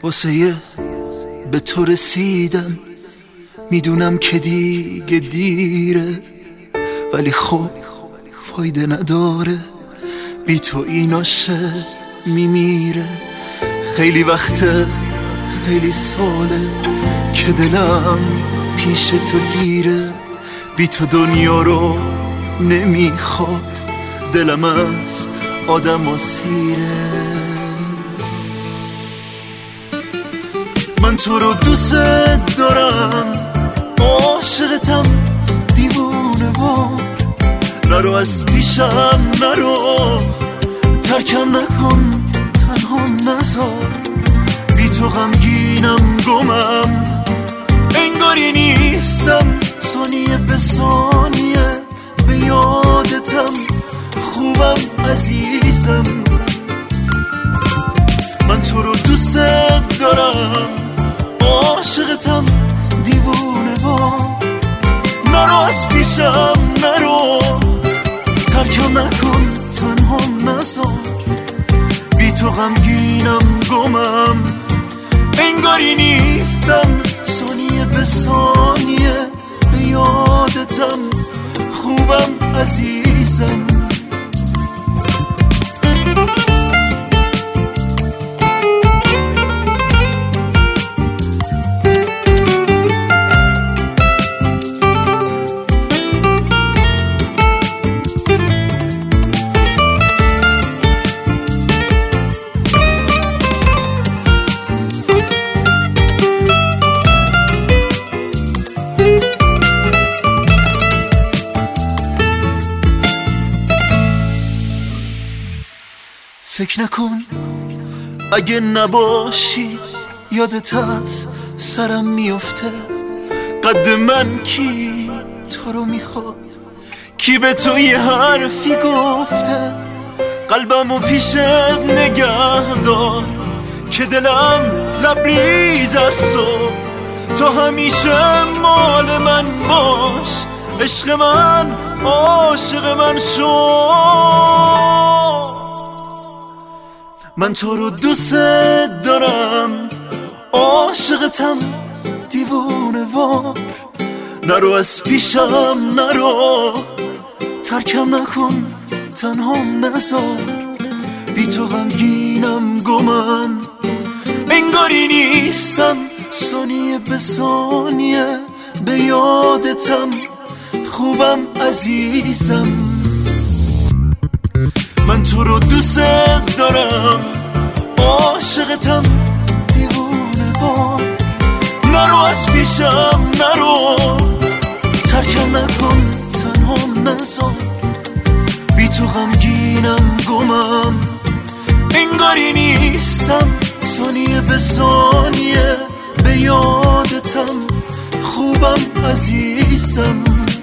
واسه به تو رسیدم، میدونم که دیگه دیره، ولی خب فایده نداره، بی تو این عاشق میمیره. خیلی وقته، خیلی ساله که دلم پیش تو گیره، بی تو دنیا رو نمیخواد، دلم از آدم و سیره. من تو رو دوست دارم، عاشقتم دیوونه وار، نرو از پیشم نرو، ترکم نکن تنهام نذار، بی تو غمگینم گمم، انگاری نیستم، ثانیه به ثانیه به یادتم، خوبم عزیزم. من تو رو دوست دارم، عاشقتم دیوونه وار، نرو از پیشم نرو، ترکم نکن تنهام نذار، بی تو غمگینم گمم، انگاری نیستم، ثانیه به ثانیه به یادتم، خوبم عزیزم. فکر نکن اگه نباشی، یادت از سرم میفته، قد من کی تو رو میخواد، کی به تو یه حرفی گفته، قلبمو پیشت نگه دار که دلم لبریز از تو همیشه مال من باش، عشق من عاشق من شو. من تو رو دوست دارم، عاشقتم دیوونه وار، نرو از پیشم نرو، ترکم نکن تنهام نذار، بی تو غمگینم گمم، انگاری نیستم، ثانیه به ثانیه به یادتم، خوبم عزیزم. من تو رو دوست دارم، عاشقتم دیوونه وار، نرو از پیشم نرو، ترکم نکن تنهام نذار، بی تو غمگینم گمم، انگاری نیستم، ثانیه به ثانیه به یادتم، خوبم عزیزم.